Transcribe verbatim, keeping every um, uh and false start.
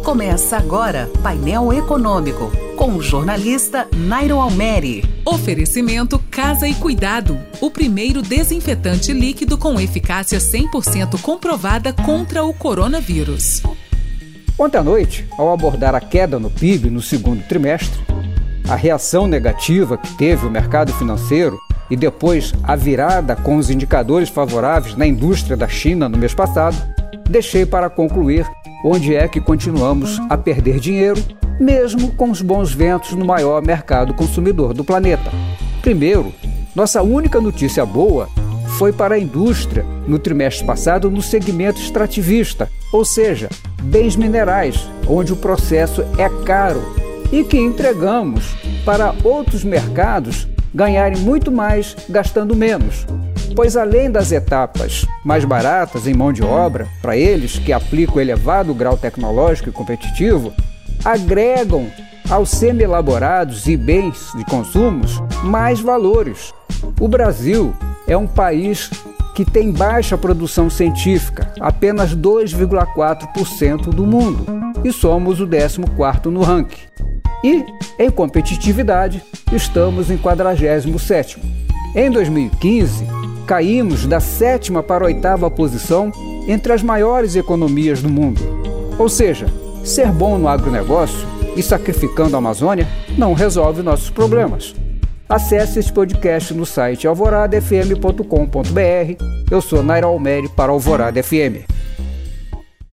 Começa agora Painel Econômico, com o jornalista Nairo Almeri. Oferecimento Casa e Cuidado, o primeiro desinfetante líquido com eficácia cem por cento comprovada contra o coronavírus. Ontem à noite, ao abordar a queda no P I B no segundo trimestre, a reação negativa que teve o mercado financeiro e depois a virada com os indicadores favoráveis na indústria da China no mês passado, deixei para concluir onde é que continuamos a perder dinheiro, mesmo com os bons ventos no maior mercado consumidor do planeta. Primeiro, nossa única notícia boa foi para a indústria no trimestre passado no segmento extrativista, ou seja, bens minerais, onde o processo é caro e que entregamos para outros mercados ganharem muito mais gastando menos. Pois além das etapas mais baratas em mão de obra, para eles que aplicam elevado grau tecnológico e competitivo, agregam aos semi-elaborados e bens de consumos mais valores. O Brasil é um país que tem baixa produção científica, apenas dois vírgula quatro por cento do mundo, e somos o décimo quarto no ranking. E, em competitividade, estamos em quadragésimo sétimo. Em dois mil e quinze, caímos da sétima para a oitava posição entre as maiores economias do mundo. Ou seja, ser bom no agronegócio e sacrificando a Amazônia não resolve nossos problemas. Acesse este podcast no site alvorada f m ponto com ponto b r. Eu sou Nairo Almeri para Alvorada F M.